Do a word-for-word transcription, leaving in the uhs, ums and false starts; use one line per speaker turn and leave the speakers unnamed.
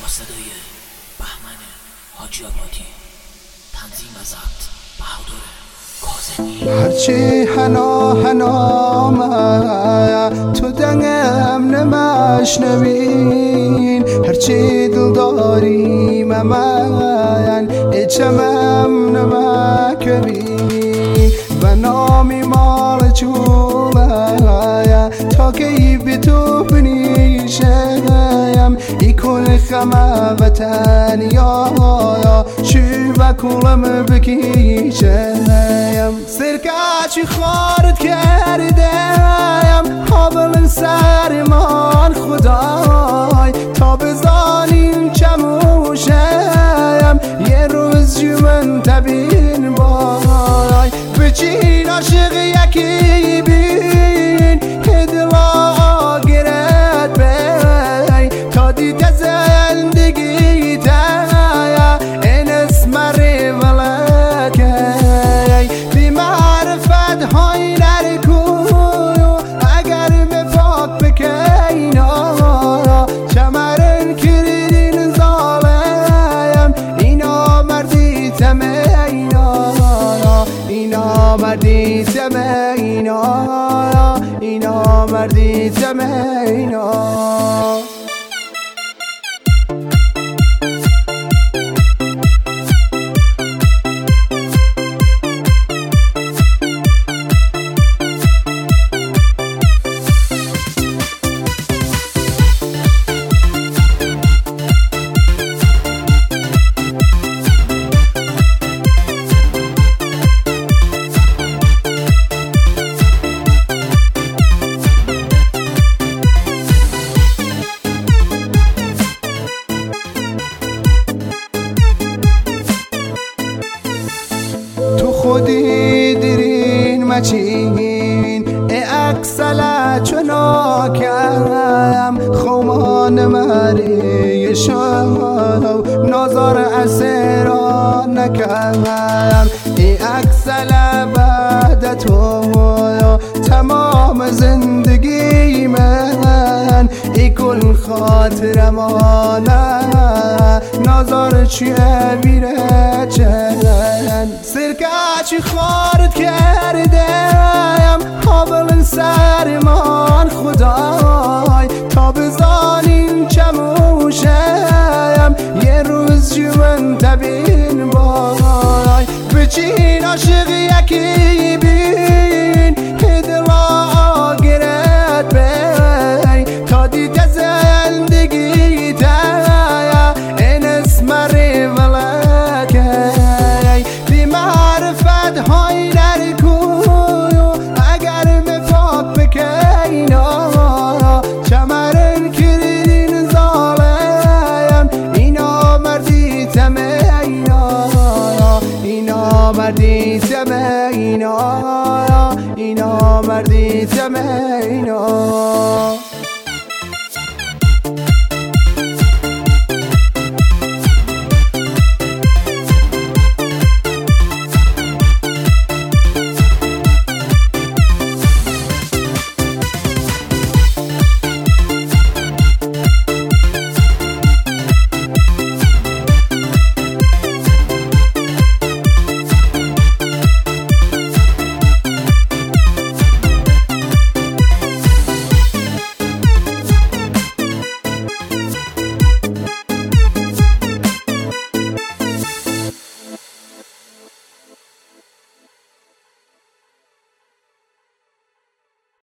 با صدای بهمن حاجی آبادی، تنظیم و ضبط بهادر کاظمی.
هرچی حنا حنامه تو دنگم نمشنوین، هرچی دل داری ممن اچمم نمکبین و نامی مال چوبه تا که بی تو بنیشم ای کل خمه وطن یا شو و کلم بکیشم سرکچی خارد کردم حابل سرمان خدای تا بزانیم چموشم یه روز جمن تبین بای بچین عاشق یکی بین هدلا گرد بی تا دیده زندگی تایا این اسم ریولکی بی معرفت های نرکویو اگر به پاک بکینا چمرن کردین ظالم اینا مردی تمه اینا مردی تمه اینا اینا مردی تمه اینا. خودی درین مچین ای اکسلا چنا کم خومان مری شو نظر اسرا نکم ای اکسلا بعد تو تمام زندگی من ای کل خاطر مانه نظر چیه بیره چند سرکچی خارد کردم حابل سرمان خدای تا بزانیم چموشم یه روز جمن تبین بای بچین عاشق یکی بین هدلا گرد بی تا دیده زندگی تایا این اسم ریولکی بی معرفت های نرکویو اگر به پاک بکینا چمرن کردین ظالم اینا مردی تمه اینا اینا مردی تمه اینا اینا مردی تمه اینا.